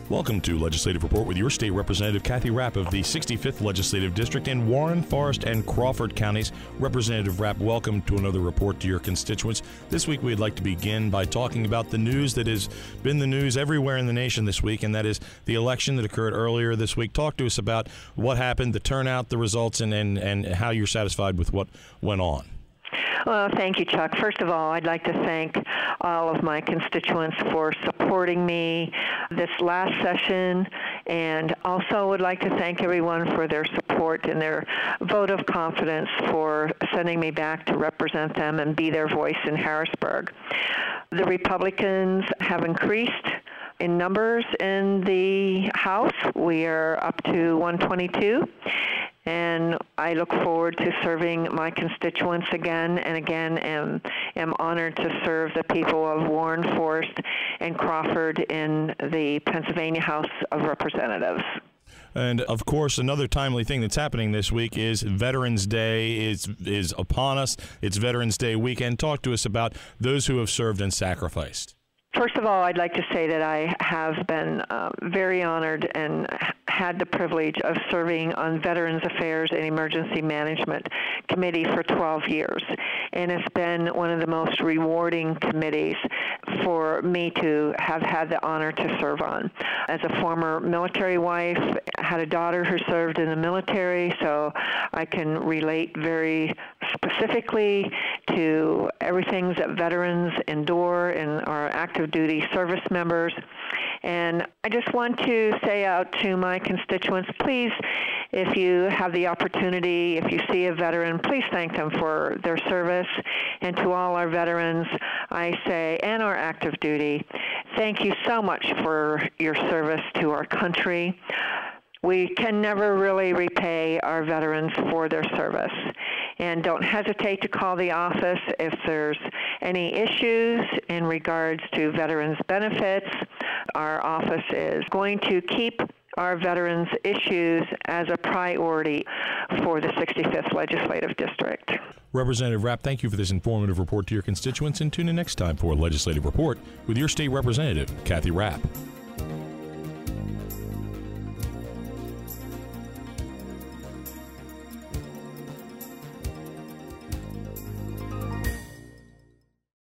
Welcome to Legislative Report with your state representative, Kathy Rapp of the 65th Legislative District in Warren, Forest, and Crawford counties. Representative Rapp, welcome to another report to your constituents. This week we'd like to begin by talking about the news that has been the news everywhere in the nation this week, and that is the election that occurred earlier this week. Talk to us about what happened, the turnout, the results, and how you're satisfied with what went on. Well, thank you, Chuck. First of all, I'd like to thank all of my constituents for supporting me this last session, and also would like to thank everyone for their support and their vote of confidence for sending me back to represent them and be their voice in Harrisburg. The Republicans have increased in numbers in the House. We are up to 122. And I look forward to serving my constituents again and again, and am honored to serve the people of Warren, Forest, and Crawford in the Pennsylvania House of Representatives. And, of course, another timely thing that's happening this week is Veterans Day is upon us. It's Veterans Day weekend. Talk to us about those who have served and sacrificed. First of all, I'd like to say that I have been very honored and had the privilege of serving on Veterans Affairs and Emergency Management Committee for 12 years. And it's been one of the most rewarding committees for me to have had the honor to serve on. As a former military wife, I had a daughter who served in the military, so I can relate very specifically to everything that veterans endure and our active duty service members. And I just want to say out to my constituents, please, if you have the opportunity, if you see a veteran, please thank them for their service. And to all our veterans, I say, and our active duty, thank you so much for your service to our country. We can never really repay our veterans for their service. And don't hesitate to call the office if there's any issues in regards to veterans' benefits. Our office is going to keep our veterans' issues as a priority for the 65th Legislative District. Representative Rapp, thank you for this informative report to your constituents, and tune in next time for a Legislative Report with your state representative, Kathy Rapp.